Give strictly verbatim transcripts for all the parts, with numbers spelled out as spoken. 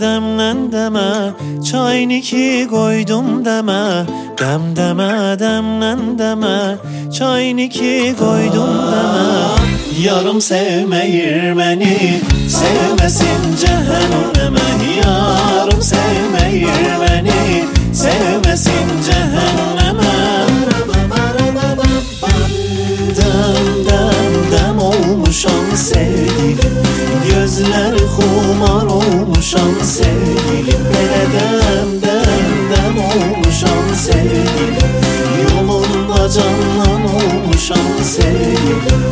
demlen deme, çayniki koydum deme. Dem deme demlen deme, çayniki koydum deme. Yarım sevmeyir beni, sevmesin cehenneme. Yarım sevmeyir beni, sevmesin cehenneme. Dem dem dem olmuşam sevgilim, gözler kumar olmuşam sevgilim. Hele dem dem dem olmuşam sevgilim, yolunda canlan olmuşam sevgilim.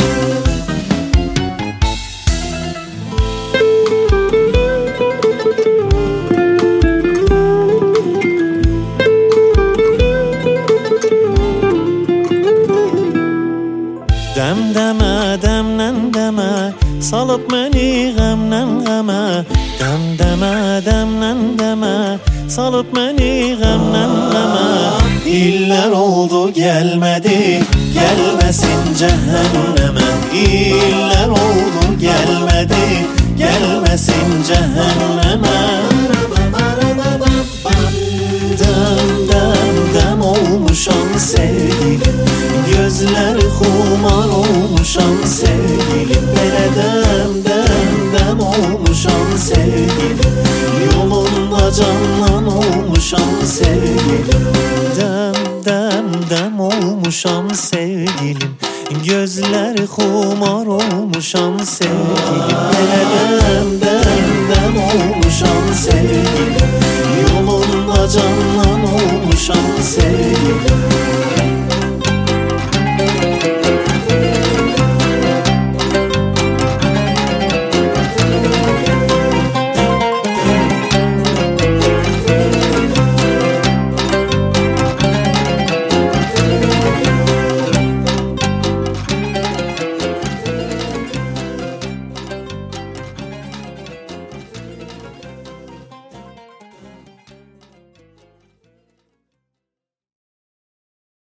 Dem deme demlen deme, salıp beni gemlen geme. Dem deme demlen deme, salıp beni gemlen geme. İller oldu gelmedi, gelmesin cehenneme. İller oldu gelmedi, gelmesin cehenneme. Dem dem dem olmuşam sevgilim, gözler kumar olmuşam sevgilim. Hele dem dem dem olmuşam sevgilim, yolunda canlan olmuşam sevgilim. Dem dem dem olmuşam sevgilim, gözler kumar olmuşam sevgilim. Hele dem dem dem olmuşam sevgilim, yolunda canlan olmuşam sevgilim.